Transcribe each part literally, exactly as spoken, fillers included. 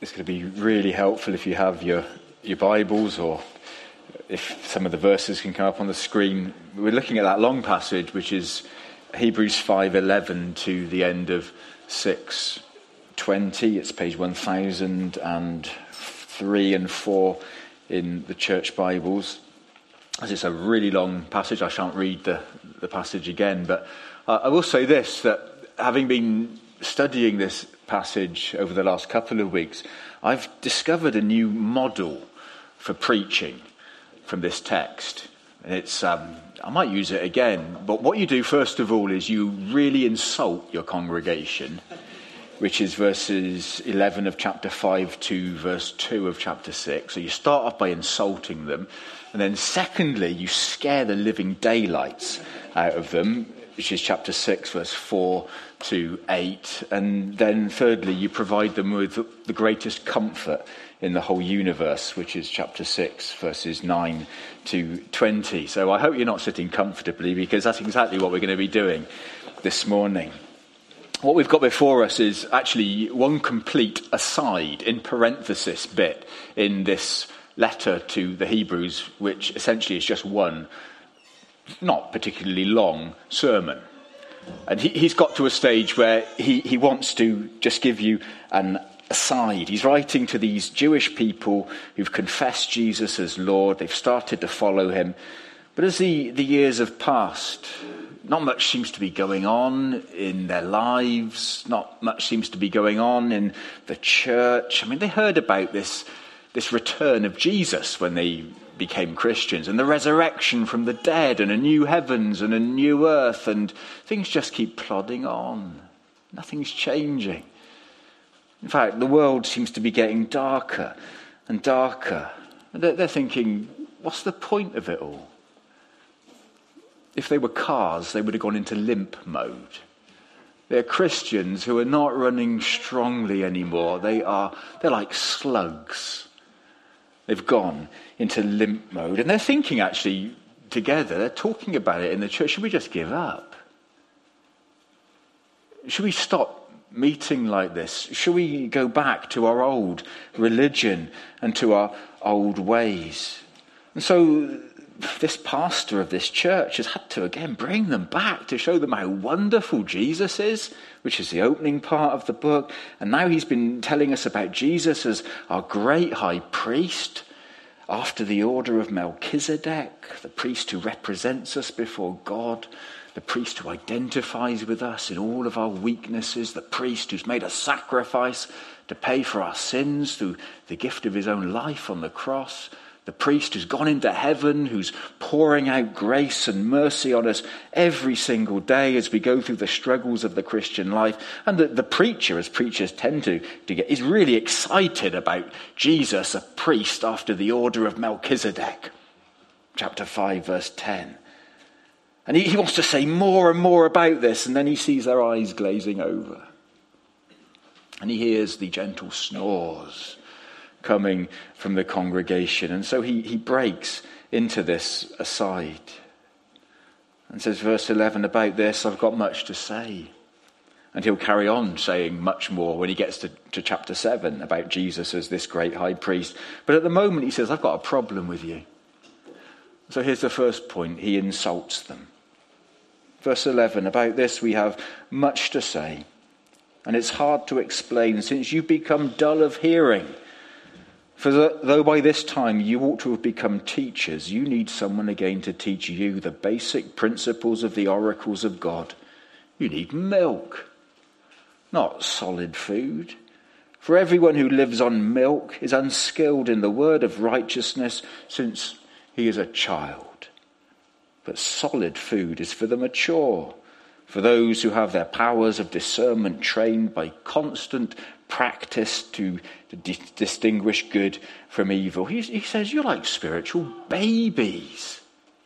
it's going to be really helpful if you have your, your Bibles, or if some of the verses can come up on the screen. We're looking at that long passage, which is Hebrews five eleven to the end of six twenty. It's page one thousand three and four in the church Bibles. As it's a really long passage, I shan't read the, the passage again, but uh, I will say this, that having been studying this passage over the last couple of weeks, I've discovered a new model for preaching from this text. And it's, um, I might use it again, but what you do first of all is you really insult your congregation, which is verses eleven of chapter five to verse two of chapter six. So you start off by insulting them, and then secondly, you scare the living daylights out of them, which is chapter six, verse four to eight. And then thirdly, you provide them with the greatest comfort in the whole universe, which is chapter six, verses nine to twenty. So I hope you're not sitting comfortably, because that's exactly what we're going to be doing this morning. What we've got before us is actually one complete aside, in parenthesis bit, in this letter to the Hebrews, which essentially is just one not particularly long sermon. And he, he's got to a stage where he, he wants to just give you an aside. He's writing to these Jewish people who've confessed Jesus as Lord. They've started to follow him. But as the, the years have passed, not much seems to be going on in their lives. Not much seems to be going on in the church. I mean, they heard about this, this return of Jesus when they became Christians, and the resurrection from the dead, and a new heavens and a new earth, and things just keep plodding on. Nothing's changing. In fact, the world seems to be getting darker and darker. They're thinking, what's the point of it all? If they were cars, they would have gone into limp mode. They're Christians who are not running strongly anymore. They are, they're like slugs. They've gone into limp mode. And they're thinking actually together, they're talking about it in the church, should we just give up? Should we stop meeting like this? Should we go back to our old religion and to our old ways? And so this pastor of this church has had to again bring them back to show them how wonderful Jesus is, which is the opening part of the book. And now he's been telling us about Jesus as our great high priest after the order of Melchizedek, the priest who represents us before God, the priest who identifies with us in all of our weaknesses, the priest who's made a sacrifice to pay for our sins through the gift of his own life on the cross, the priest who's gone into heaven, who's pouring out grace and mercy on us every single day as we go through the struggles of the Christian life. And the, the preacher, as preachers tend to, to get, is really excited about Jesus, a priest after the order of Melchizedek. Chapter five, verse ten. And he, he wants to say more and more about this, and then he sees their eyes glazing over. And he hears the gentle snores coming from the congregation. And so he, he breaks into this aside and says, verse eleven, about this I've got much to say. And he'll carry on saying much more when he gets to, to chapter seven about Jesus as this great high priest. But at the moment he says, I've got a problem with you. So here's the first point. He insults them. Verse eleven, about this we have much to say, and it's hard to explain since you've become dull of hearing. For though by this time you ought to have become teachers, you need someone again to teach you the basic principles of the oracles of God. You need milk, not solid food. For everyone who lives on milk is unskilled in the word of righteousness, since he is a child. But solid food is for the mature, for those who have their powers of discernment trained by constant practice to, to di- distinguish good from evil. He, he says, you're like spiritual babies.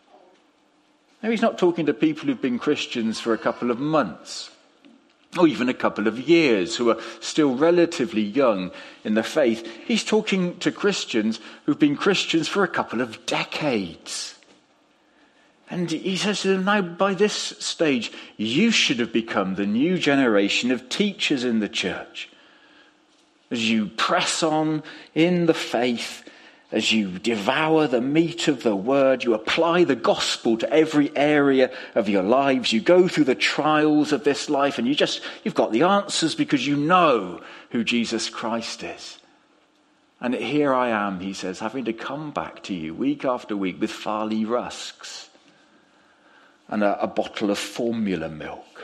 Now, he's not talking to people who've been Christians for a couple of months, or even a couple of years, who are still relatively young in the faith. He's talking to Christians who've been Christians for a couple of decades. And he says to them, now by this stage, you should have become the new generation of teachers in the church. as you press on in the faith, as you devour the meat of the word, you apply the gospel to every area of your lives. You go through the trials of this life and you just, you've got the answers because you know who Jesus Christ is. And here I am, he says, having to come back to you week after week with Farley rusks and a, a bottle of formula milk.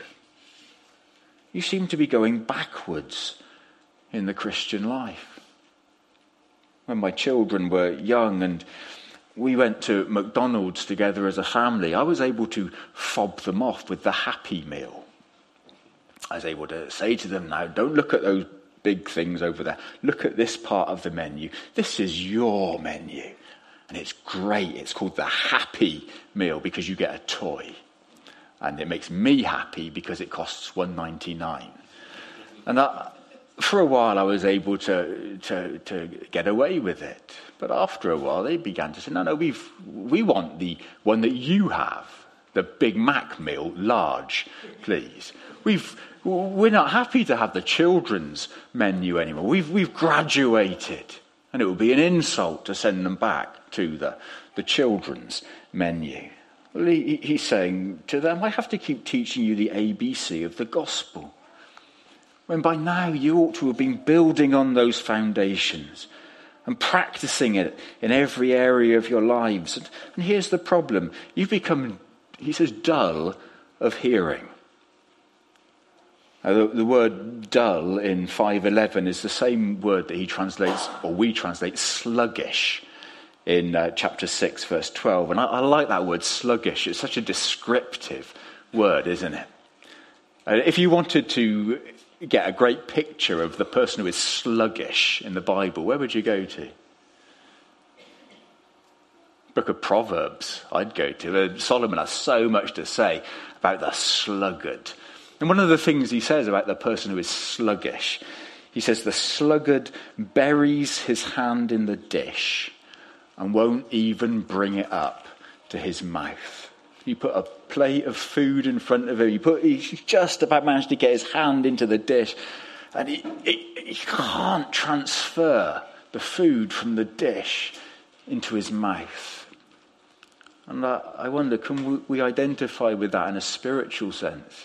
You seem to be going backwards in the Christian life. When my children were young and we went to McDonald's together as a family, I was able to fob them off with the Happy Meal. I was able to say to them, now, don't look at those big things over there. Look at this part of the menu. This is your menu. And it's great. It's called the Happy Meal because you get a toy. And it makes me happy because it costs one ninety-nine. And I, for a while I was able to, to to get away with it. But after a while they began to say, no, no, we've we want the one that you have. The Big Mac meal, large, please. We've we're not happy to have the children's menu anymore. We've we've graduated. And it would be an insult to send them back to the, the children's menu. Well, he, he's saying to them, I have to keep teaching you the A B C of the gospel. When by now you ought to have been building on those foundations and practicing it in every area of your lives. And, and here's the problem. You've become, he says, dull of hearing. Now, the, the word dull in five eleven is the same word that he translates, or we translate, sluggish in uh, chapter six, verse twelve. And I, I like that word, sluggish. It's such a descriptive word, isn't it? Uh, if you wanted to get a great picture of the person who is sluggish in the Bible, where would you go to? Book of Proverbs, I'd go to. Uh, Solomon has so much to say about the sluggard. And one of the things he says about the person who is sluggish, he says the sluggard buries his hand in the dish and won't even bring it up to his mouth. You put a plate of food in front of him, you put, he's just about managed to get his hand into the dish, and he, he, he can't transfer the food from the dish into his mouth. And I, I wonder, can we, we identify with that in a spiritual sense?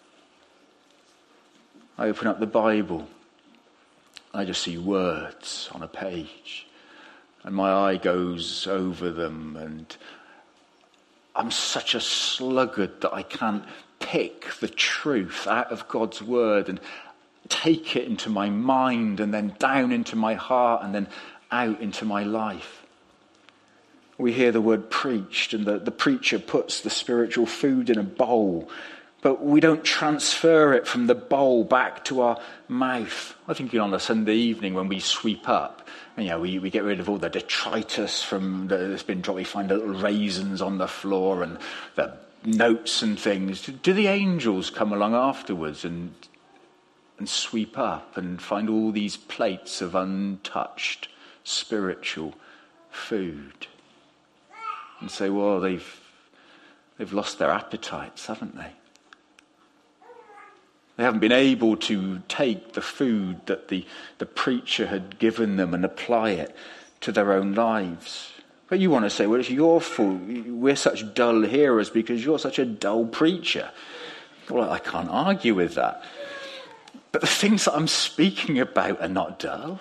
I open up the Bible, I just see words on a page, and my eye goes over them, and I'm such a sluggard that I can't pick the truth out of God's word and take it into my mind and then down into my heart and then out into my life. We hear the word preached, and the, the preacher puts the spiritual food in a bowl, but we don't transfer it from the bowl back to our mouth. I think, you know, on a Sunday evening when we sweep up, and, you know, we, we get rid of all the detritus from the, that's been dropped. We find little raisins on the floor and the notes and things. Do the angels come along afterwards and and sweep up and find all these plates of untouched spiritual food and say, well, they've they've lost their appetites, haven't they? They haven't been able to take the food that the, the preacher had given them and apply it to their own lives. But you want to say, well, it's your fault. We're such dull hearers because you're such a dull preacher. Well, I can't argue with that. But the things that I'm speaking about are not dull.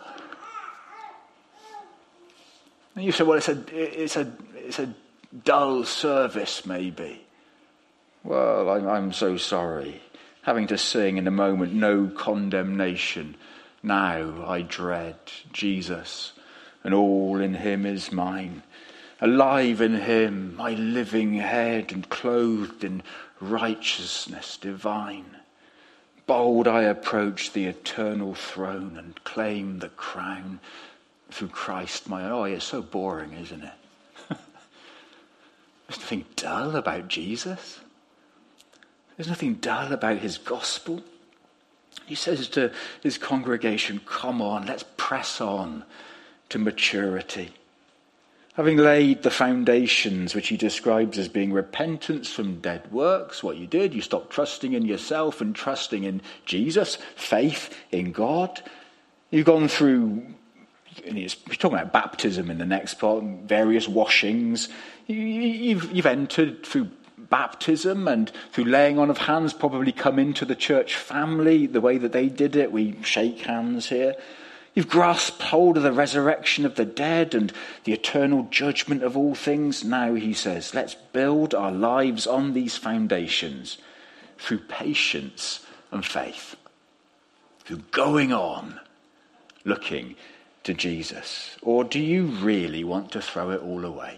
And you say, well, it's a, it's a, it's a dull service, maybe. Well, I'm, I'm so sorry. Having to sing in a moment, no condemnation. Now I dread Jesus, and all in him is mine. Alive in him, my living head, and clothed in righteousness divine. Bold I approach the eternal throne and claim the crown through Christ my own. Oh, it's so boring, isn't it? There's nothing dull about Jesus. There's nothing dull about his gospel. He says to his congregation, come on, let's press on to maturity. Having laid the foundations, which he describes as being repentance from dead works, what you did, you stopped trusting in yourself and trusting in Jesus, faith in God. You've gone through, and he's talking about baptism in the next part, various washings. You, you've, you've entered through baptism and through laying on of hands, probably come into the church family the way that they did it. We shake hands here. You've grasped hold of the resurrection of the dead and the eternal judgment of all things. Now, he says, let's build our lives on these foundations through patience and faith, through going on, looking to Jesus. Or do you really want to throw it all away?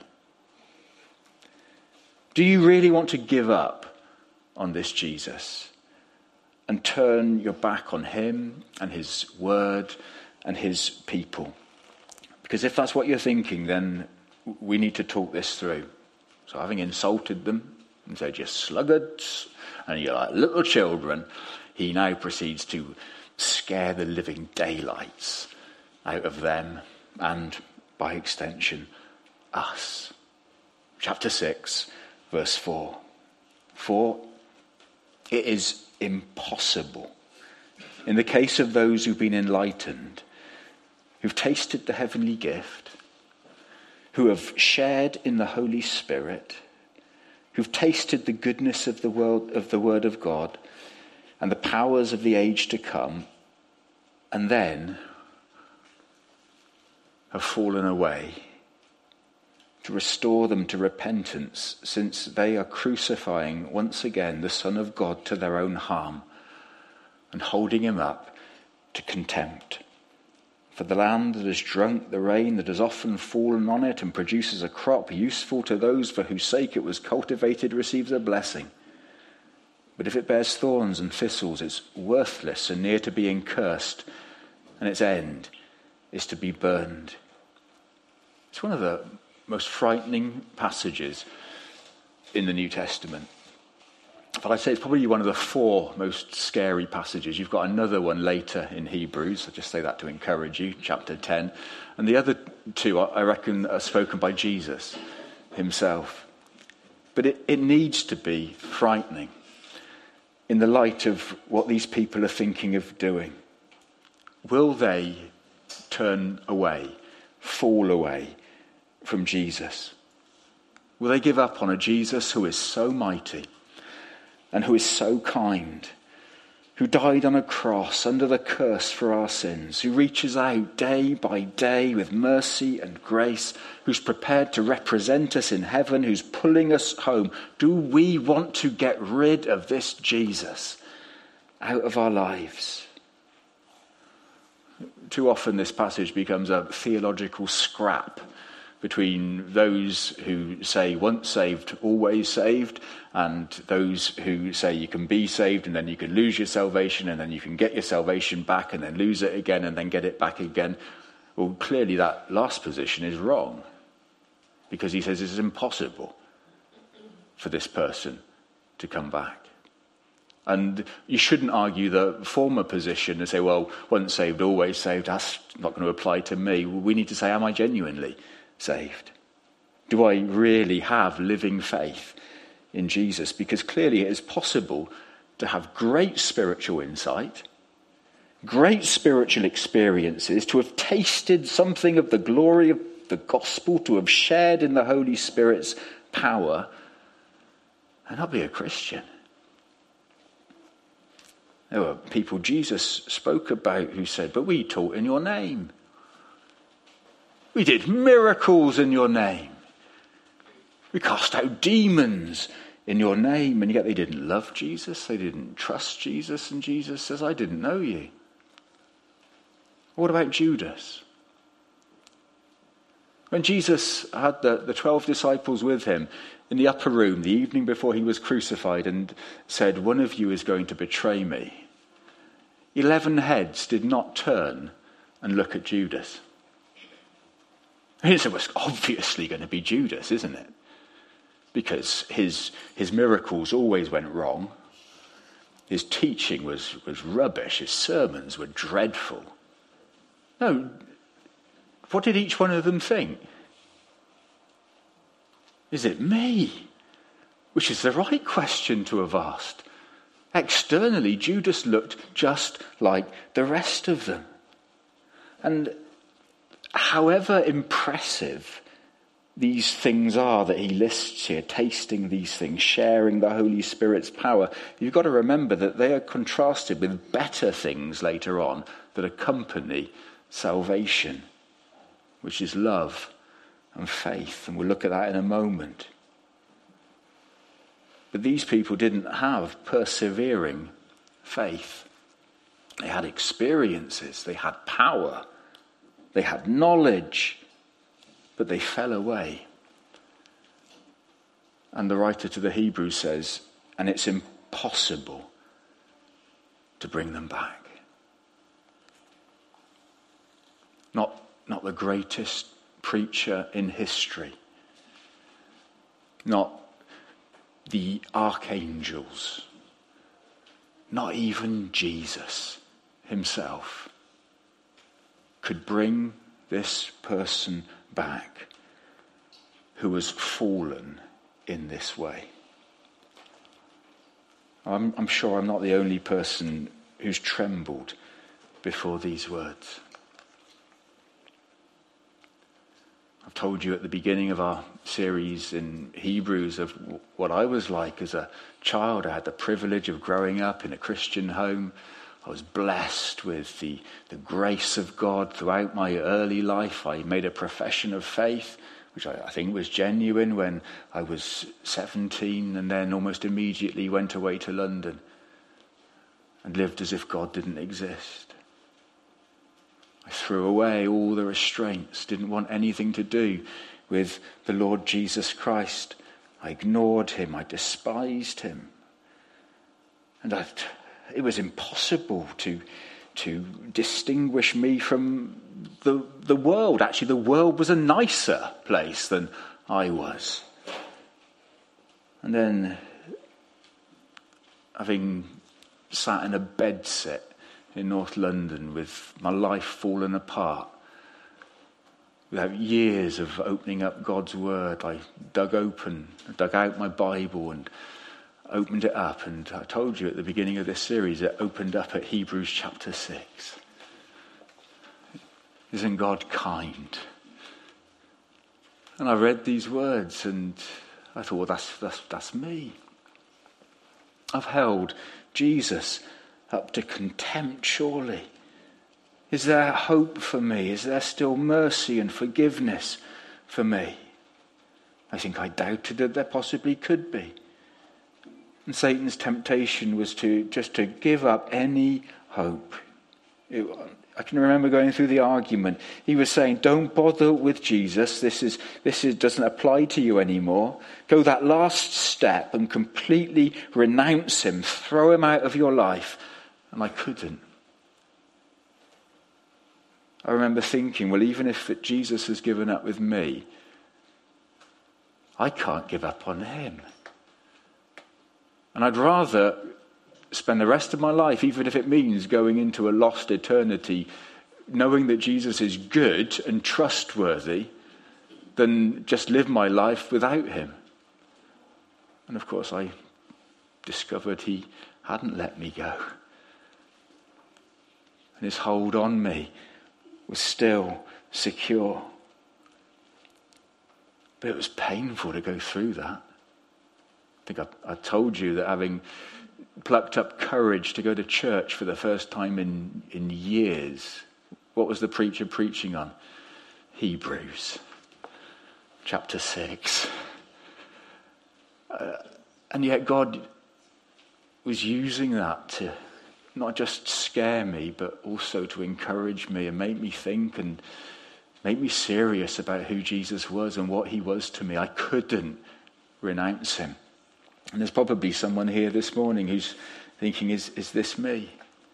Do you really want to give up on this Jesus and turn your back on him and his word and his people? Because if that's what you're thinking, then we need to talk this through. So having insulted them and said, you're sluggards and you're like little children, he now proceeds to scare the living daylights out of them and, by extension, us. Chapter six, verse four. For it is impossible, in the case of those who've been enlightened, who've tasted the heavenly gift, who have shared in the Holy Spirit, who've tasted the goodness of the world, of the Word of God and the powers of the age to come, and then have fallen away, to restore them to repentance, since they are crucifying once again the Son of God to their own harm and holding him up to contempt. For the land that has drunk the rain that has often fallen on it and produces a crop useful to those for whose sake it was cultivated receives a blessing. But if it bears thorns and thistles, it's worthless and near to being cursed, and its end is to be burned. It's one of the most frightening passages in the New Testament. But I'd say it's probably one of the four most scary passages. You've got another one later in Hebrews. I'll just say that to encourage you, chapter ten. And the other two, I reckon, are spoken by Jesus himself. But it, it needs to be frightening in the light of what these people are thinking of doing. Will they turn away, fall away from Jesus? Will they give up on a Jesus who is so mighty and who is so kind, who died on a cross under the curse for our sins, who reaches out day by day with mercy and grace, who's prepared to represent us in heaven, who's pulling us home? Do we want to get rid of this Jesus out of our lives? Too often this passage becomes a theological scrap between those who say once saved, always saved, and those who say you can be saved and then you can lose your salvation and then you can get your salvation back and then lose it again and then get it back again. Well, clearly that last position is wrong, because he says it's impossible for this person to come back. And you shouldn't argue the former position and say, well, once saved, always saved, that's not going to apply to me. We need to say, am I genuinely saved? Do I really have living faith in Jesus? Because clearly it is possible to have great spiritual insight, great spiritual experiences, to have tasted something of the glory of the gospel, to have shared in the Holy Spirit's power, and not be a Christian. There were people Jesus spoke about who said, but we taught in your name. We did miracles in your name. We cast out demons in your name. And yet they didn't love Jesus. They didn't trust Jesus. And Jesus says, I didn't know you. What about Judas? When Jesus had the, the twelve disciples with him in the upper room the evening before he was crucified and said, one of you is going to betray me, eleven heads did not turn and look at Judas. It was obviously going to be Judas, isn't it? Because his his miracles always went wrong. His teaching was, was rubbish. His sermons were dreadful. No, what did each one of them think? Is it me? Which is the right question to have asked. Externally, Judas looked just like the rest of them. And however impressive these things are that he lists here, tasting these things, sharing the Holy Spirit's power, you've got to remember that they are contrasted with better things later on that accompany salvation, which is love and faith. And we'll look at that in a moment. But these people didn't have persevering faith. They had experiences, they had power, they had knowledge, but they fell away. And the writer to the Hebrews says, and it's impossible to bring them back. Not, not the greatest preacher in history. Not the archangels. Not even Jesus himself could bring this person back who has fallen in this way. I'm, I'm sure I'm not the only person who's trembled before these words. I've told you at the beginning of our series in Hebrews of what I was like as a child. I had the privilege of growing up in a Christian home. I was blessed with the, the grace of God throughout my early life. I made a profession of faith, which I, I think was genuine when I was seventeen, and then almost immediately went away to London and lived as if God didn't exist. I threw away all the restraints, didn't want anything to do with the Lord Jesus Christ. I ignored him, I despised him. And I... It was impossible to, to distinguish me from the, the world. Actually, the world was a nicer place than I was. And then, having sat in a bedsit in North London with my life fallen apart, without years of opening up God's word, I dug open, dug out my Bible and opened it up, and I told you at the beginning of this series, it opened up at Hebrews chapter six. Isn't God kind? And I read these words and I thought, well, that's, that's, that's me. I've held Jesus up to contempt, surely. Is there hope for me? Is there still mercy and forgiveness for me? I think I doubted that there possibly could be. And Satan's temptation was to just to give up any hope. It, I can remember going through the argument. He was saying, don't bother with Jesus. This is this is, doesn't apply to you anymore. Go that last step and completely renounce him. Throw him out of your life. And I couldn't. I remember thinking, well, even if Jesus has given up with me, I can't give up on him. And I'd rather spend the rest of my life, even if it means going into a lost eternity, knowing that Jesus is good and trustworthy, than just live my life without him. And of course, I discovered he hadn't let me go. And his hold on me was still secure. But it was painful to go through that. I think I, I told you that having plucked up courage to go to church for the first time in, in years, what was the preacher preaching on? Hebrews chapter six. Uh, and yet God was using that to not just scare me, but also to encourage me and make me think and make me serious about who Jesus was and what he was to me. I couldn't renounce him. And there's probably someone here this morning who's thinking, is, is this me?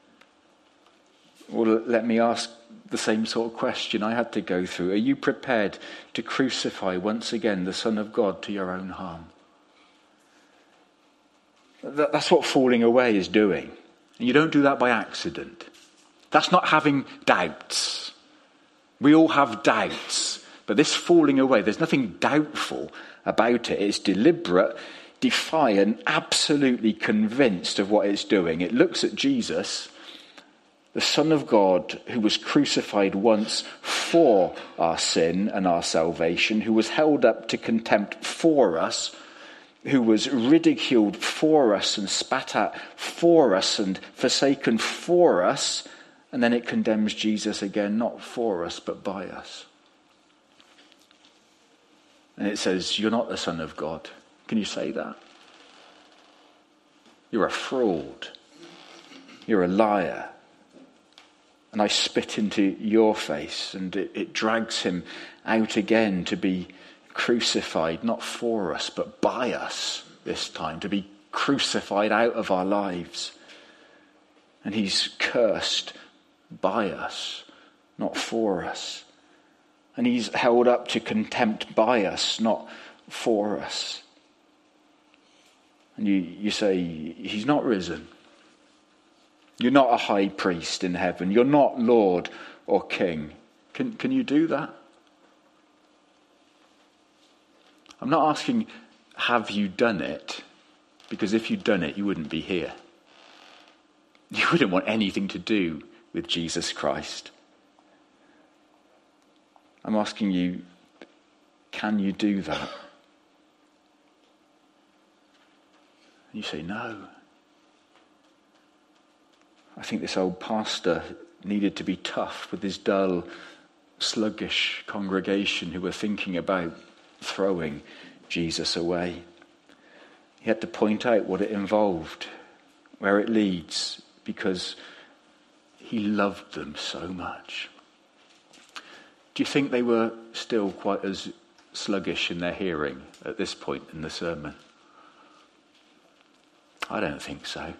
Well, let me ask the same sort of question I had to go through. Are you prepared to crucify once again the Son of God to your own harm? That, that's what falling away is doing. And you don't do that by accident. That's not having doubts. We all have doubts. But this falling away, there's nothing doubtful about it. It's deliberate, defiant, absolutely convinced of what it's doing. It looks at Jesus The Son of God, who was crucified once for our sin and our salvation, who was held up to contempt for us, who was ridiculed for us and spat at for us and forsaken for us, and then it condemns Jesus again, not for us, but by us. And it says, you're not the Son of God. Can you say that? You're a fraud. You're a liar. And I spit into your face, and it, it drags him out again to be crucified, not for us, but by us this time, to be crucified out of our lives. And he's cursed by us, not for us. And he's held up to contempt by us, not for us. And you, you say, he's not risen. You're not a high priest in heaven. You're not Lord or King. Can, can you do that? I'm not asking, have you done it? Because if you'd done it, you wouldn't be here. You wouldn't want anything to do with Jesus Christ. I'm asking you, can you do that? And you say, no. I think this old pastor needed to be tough with his dull, sluggish congregation who were thinking about throwing Jesus away. He had to point out what it involved, where it leads, because he loved them so much. Do you think they were still quite as sluggish in their hearing at this point in the sermon? I don't think so.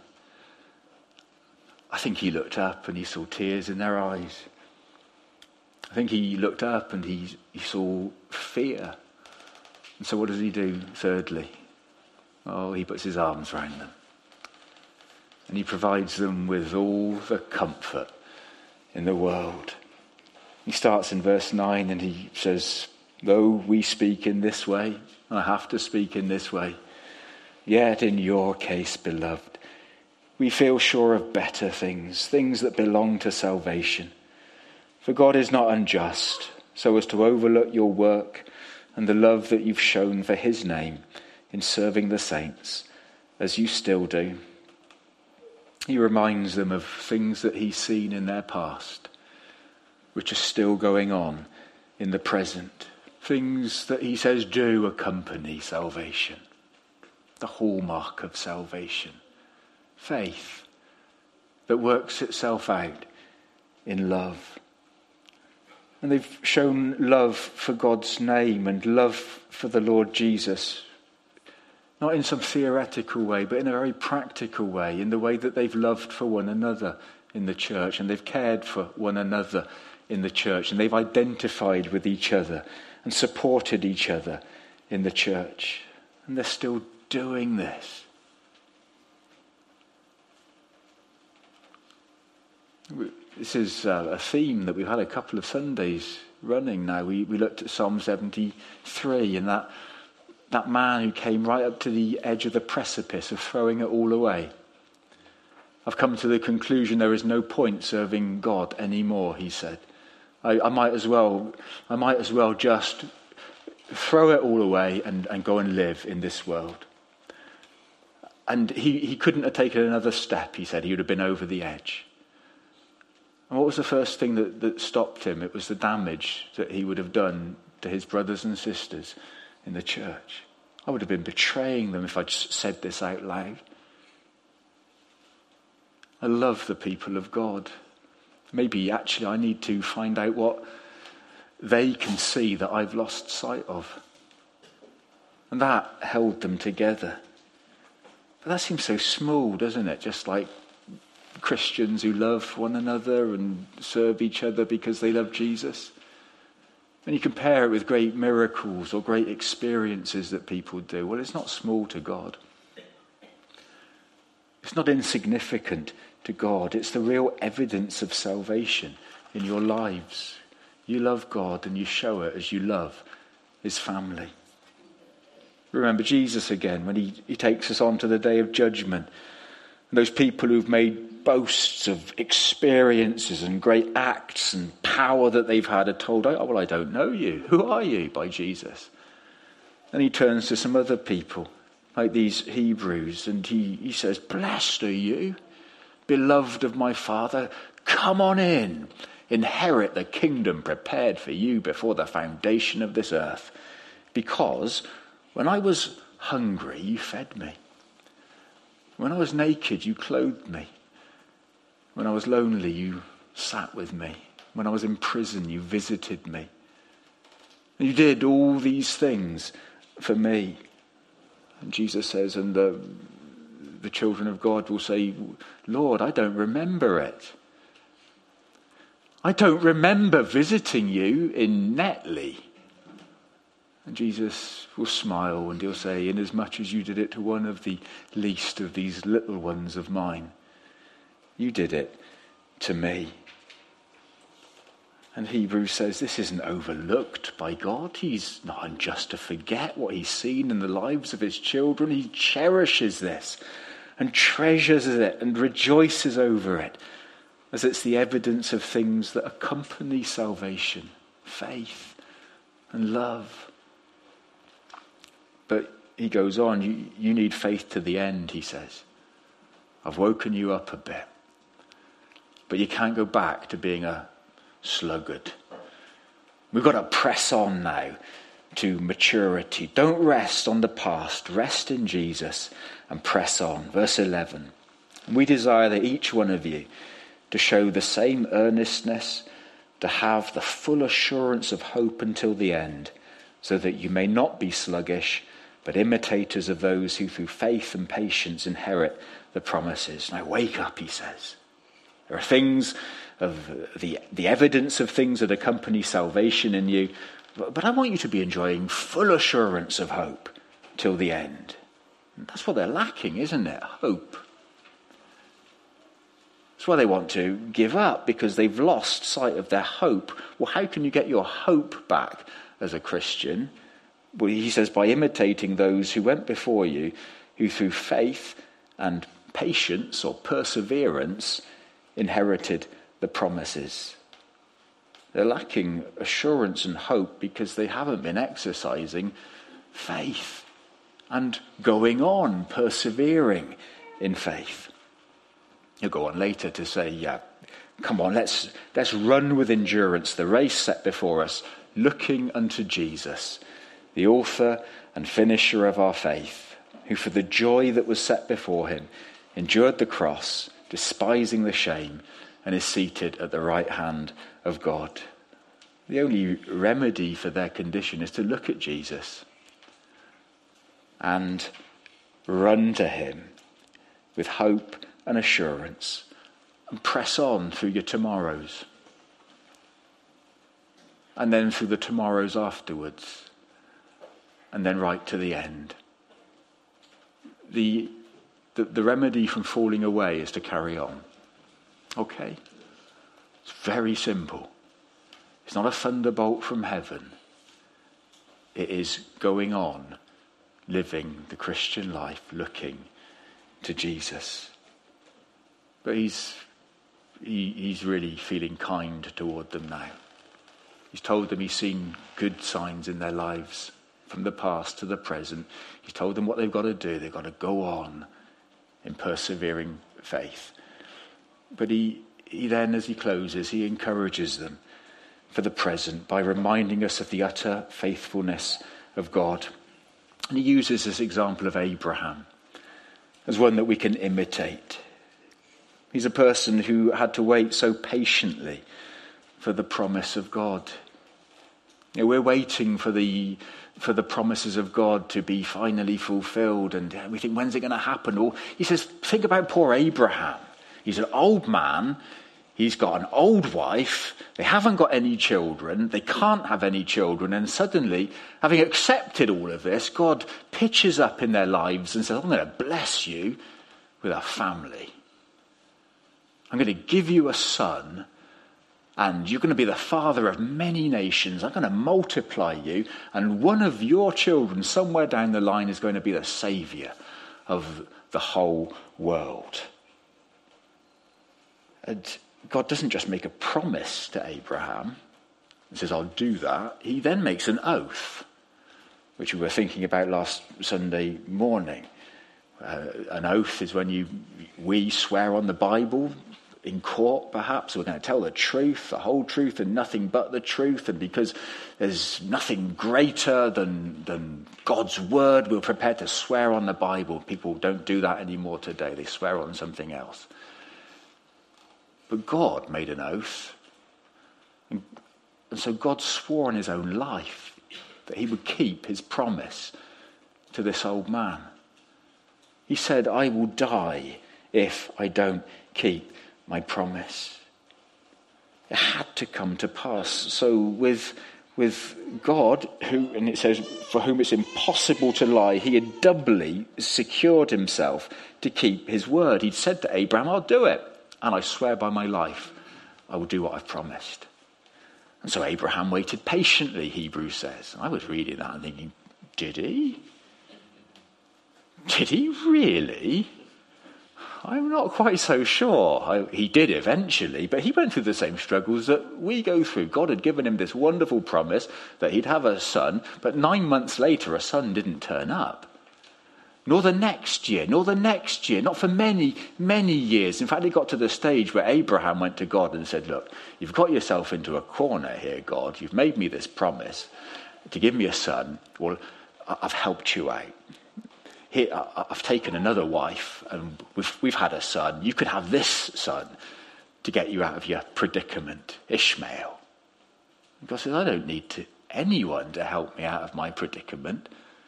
I think he looked up and he saw tears in their eyes. I think he looked up and he, he saw fear. And so what does he do thirdly? Oh, he puts his arms around them. And he provides them with all the comfort in the world. He starts in verse nine and he says, though we speak in this way, I have to speak in this way, yet in your case, beloved, we feel sure of better things, things that belong to salvation. For God is not unjust, so as to overlook your work and the love that you've shown for his name in serving the saints, as you still do. He reminds them of things that he's seen in their past, which are still going on in the present. Things that he says do accompany salvation. The hallmark of salvation. Faith that works itself out in love. And they've shown love for God's name and love for the Lord Jesus. Not in some theoretical way, but in a very practical way, in the way that they've loved for one another in the church, and they've cared for one another in the church, and they've identified with each other and supported each other in the church. And they're still doing this. This is a theme that we've had a couple of Sundays running now. We, we looked at Psalm seventy-three and that, that man who came right up to the edge of the precipice of throwing it all away. I've come to the conclusion there is no point serving God anymore, he said. I, I might as well I might as well just throw it all away and, and go and live in this world. And he, he couldn't have taken another step, he said. He would have been over the edge. And what was the first thing that, that stopped him? It was the damage that he would have done to his brothers and sisters in the church. I would have been betraying them if I'd said this out loud. I love the people of God. Maybe actually I need to find out what they can see that I've lost sight of. And that held them together. But that seems so small, doesn't it? Just like Christians who love one another and serve each other because they love Jesus. And you compare it with great miracles or great experiences that people do. Well, it's not small to God. It's not insignificant to God. It's the real evidence of salvation in your lives. You love God and you show it as you love his family. Remember Jesus again when he, he takes us on to the day of judgment. And those people who've made boasts of experiences and great acts and power that they've had are told, oh, well, I don't know you. Who are you? By Jesus. And he turns to some other people, like these Hebrews, and he, he says, blessed are you, beloved of my Father. Come on in. Inherit the kingdom prepared for you before the foundation of this earth. Because when I was hungry, you fed me. When I was naked, you clothed me. When I was lonely, you sat with me. When I was in prison, you visited me. And you did all these things for me. And Jesus says, and the, the children of God will say, Lord, I don't remember it. I don't remember visiting you in Netley. And Jesus will smile and he'll say, inasmuch as you did it to one of the least of these little ones of mine, you did it to me. And Hebrews says this isn't overlooked by God. He's not unjust to forget what he's seen in the lives of his children. He cherishes this and treasures it and rejoices over it, as it's the evidence of things that accompany salvation, faith and love. But he goes on, you, you need faith to the end, he says. I've woken you up a bit. But you can't go back to being a sluggard. We've got to press on now to maturity. Don't rest on the past. Rest in Jesus and press on. Verse eleven. We desire that each one of you to show the same earnestness, to have the full assurance of hope until the end, so that you may not be sluggish, but imitators of those who through faith and patience inherit the promises. Now wake up, he says. There are things of the, the evidence of things that accompany salvation in you, but, but I want you to be enjoying full assurance of hope till the end. And that's what they're lacking, isn't it? Hope. That's why they want to give up, because they've lost sight of their hope. Well, how can you get your hope back as a Christian? Well, he says, by imitating those who went before you, who through faith and patience or perseverance inherited the promises. They're lacking assurance and hope because they haven't been exercising faith and going on, persevering in faith. He'll go on later to say, yeah, come on, let's, let's run with endurance the race set before us, looking unto Jesus, the author and finisher of our faith, who for the joy that was set before him endured the cross, despising the shame, and is seated at the right hand of God. The only remedy for their condition is to look at Jesus and run to him with hope and assurance and press on through your tomorrows and then through the tomorrows afterwards and then right to the end. The, the, the remedy from falling away is to carry on. Okay? It's very simple. It's not a thunderbolt from heaven. It is going on, living the Christian life, looking to Jesus. But he's he, he's really feeling kind toward them now. He's told them he's seen good signs in their lives from the past to the present. He's told them what they've got to do. They've got to go on in persevering faith. But he, he then, as he closes, he encourages them for the present by reminding us of the utter faithfulness of God. And he uses this example of Abraham as one that we can imitate. He's a person who had to wait so patiently for the promise of God. You know, we're waiting for the for the promises of God to be finally fulfilled, and we think, when's it going to happen? Or he says, think about poor Abraham. He's an old man. He's got an old wife. They haven't got any children. They can't have any children. And suddenly, having accepted all of this, God pitches up in their lives and says, I'm going to bless you with a family. I'm going to give you a son, and you're going to be the father of many nations. I'm going to multiply you, and one of your children somewhere down the line is going to be the saviour of the whole world. And God doesn't just make a promise to Abraham and says, I'll do that. He then makes an oath, which we were thinking about last Sunday morning. Uh, an oath is when you we swear on the Bible in court, perhaps. We're going to tell the truth, the whole truth, and nothing but the truth. And because there's nothing greater than, than God's word, we're prepared to swear on the Bible. People don't do that anymore today. They swear on something else. But God made an oath. And, and so God swore in his own life that he would keep his promise to this old man. He said, I will die if I don't keep my promise. It had to come to pass. So with, with God, who, and it says, for whom it's impossible to lie, he had doubly secured himself to keep his word. He'd said to Abraham, I'll do it. And I swear by my life, I will do what I've promised. And so Abraham waited patiently, Hebrews says. I was reading that and thinking, did he? Did he really? I'm not quite so sure. I, he did eventually, but he went through the same struggles that we go through. God had given him this wonderful promise that he'd have a son, but nine months later a son didn't turn up. Nor the next year, nor the next year, not for many, many years. In fact, it got to the stage where Abraham went to God and said, look, you've got yourself into a corner here, God. You've made me this promise to give me a son. Well, I've helped you out. Here, I've taken another wife and we've, we've had a son. You could have this son to get you out of your predicament, Ishmael. And God says, I don't need to, anyone to help me out of my predicament.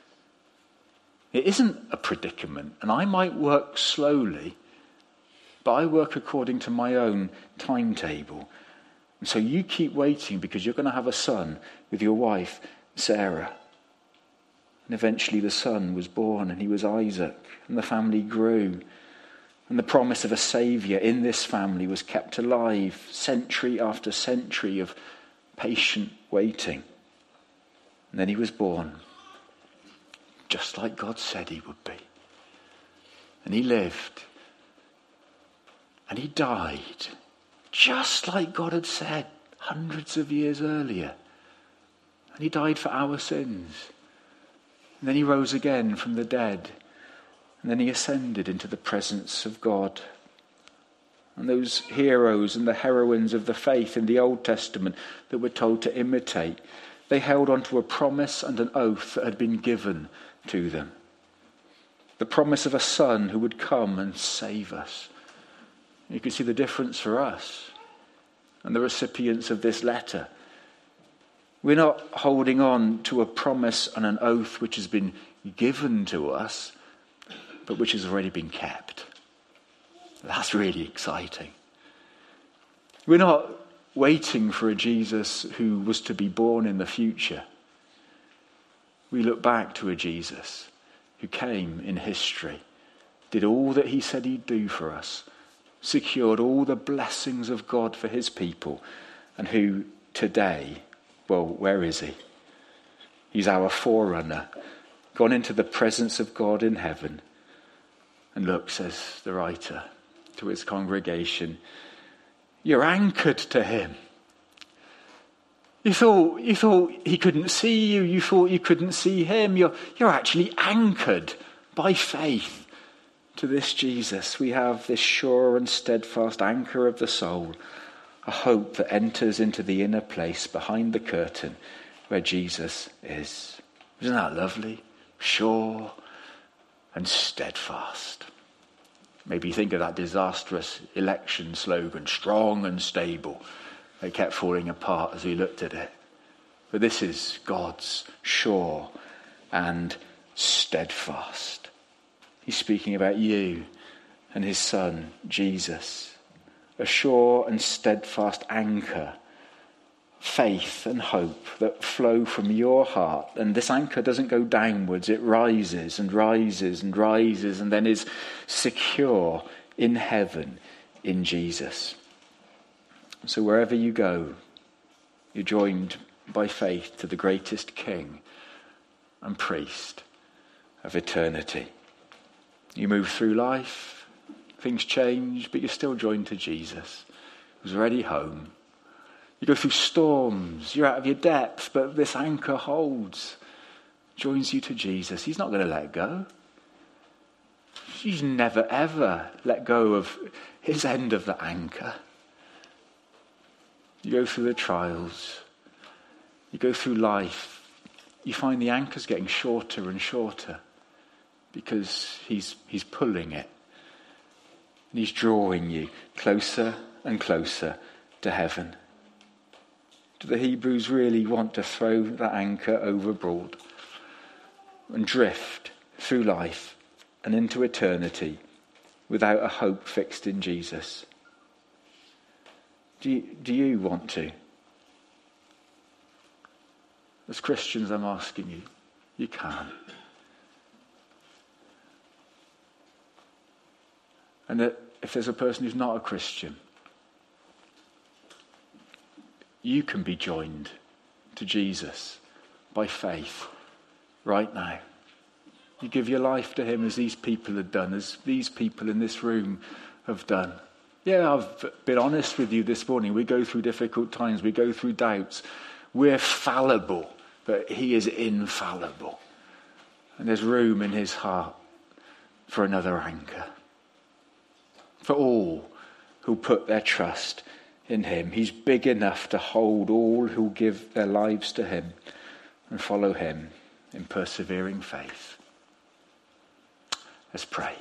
It isn't a predicament, and I might work slowly, but I work according to my own timetable. And so you keep waiting because you're going to have a son with your wife, Sarah. And eventually the son was born, and he was Isaac, and the family grew. And the promise of a saviour in this family was kept alive, century after century of patient waiting. And then he was born, just like God said he would be. And he lived. And he died, just like God had said hundreds of years earlier. And he died for our sins. And then he rose again from the dead. And then he ascended into the presence of God. And those heroes and the heroines of the faith in the Old Testament that we're told to imitate, they held on to a promise and an oath that had been given to them. The promise of a son who would come and save us. You can see the difference for us and the recipients of this letter. We're not holding on to a promise and an oath which has been given to us, but which has already been kept. That's really exciting. We're not waiting for a Jesus who was to be born in the future. We look back to a Jesus who came in history, did all that he said he'd do for us, secured all the blessings of God for his people, and who today, well, where is he? He's our forerunner, gone into the presence of God in heaven. And look, says the writer to his congregation, you're anchored to him. You thought you thought he couldn't see you. You thought you couldn't see him. You're, you're actually anchored by faith to this Jesus. We have this sure and steadfast anchor of the soul, a hope that enters into the inner place behind the curtain where Jesus is. Isn't that lovely? Sure and steadfast. Maybe you think of that disastrous election slogan, strong and stable. They kept falling apart as we looked at it. But this is God's sure and steadfast. He's speaking about you and his son, Jesus. A sure and steadfast anchor, faith and hope that flow from your heart. And this anchor doesn't go downwards, it rises and rises and rises and then is secure in heaven in Jesus. So wherever you go, you're joined by faith to the greatest king and priest of eternity. You move through life, Things change, but you're still joined to Jesus, who's already home. You go through storms, you're out of your depth, but this anchor holds, joins you to Jesus. He's not going to let go. He's never, ever let go of his end of the anchor. You go through the trials, you go through life, you find the anchor's getting shorter and shorter because he's he's pulling it. And he's drawing you closer and closer to heaven. Do the Hebrews really want to throw that anchor overboard and drift through life and into eternity without a hope fixed in Jesus? Do you, do you want to? As Christians, I'm asking you, you can. And that if there's a person who's not a Christian, you can be joined to Jesus by faith right now. You give your life to him as these people have done, as these people in this room have done. Yeah, I've been honest with you this morning. We go through difficult times. We go through doubts. We're fallible, but he is infallible. And there's room in his heart for another anchor. For all who put their trust in him. He's big enough to hold all who give their lives to him and follow him in persevering faith. Let's pray.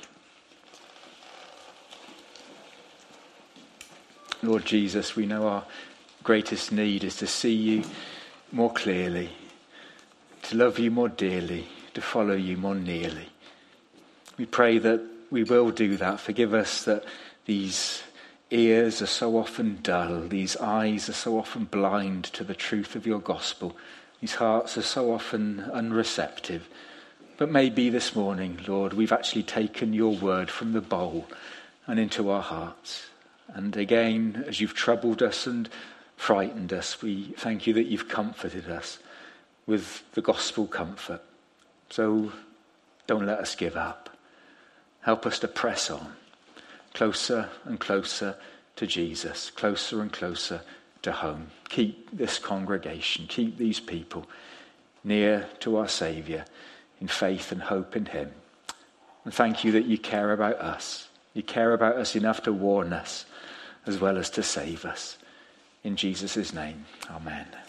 Lord Jesus, we know our greatest need is to see you more clearly, to love you more dearly, to follow you more nearly. We pray that we will do that. Forgive us that these ears are so often dull, these eyes are so often blind to the truth of your gospel, these hearts are so often unreceptive. But maybe this morning, Lord, we've actually taken your word from the bowl and into our hearts. And again, as you've troubled us and frightened us, we thank you that you've comforted us with the gospel comfort. So don't let us give up. Help us to press on, closer and closer to Jesus, closer and closer to home. Keep this congregation, keep these people near to our Saviour in faith and hope in him. And thank you that you care about us. You care about us enough to warn us as well as to save us. In Jesus' name, amen.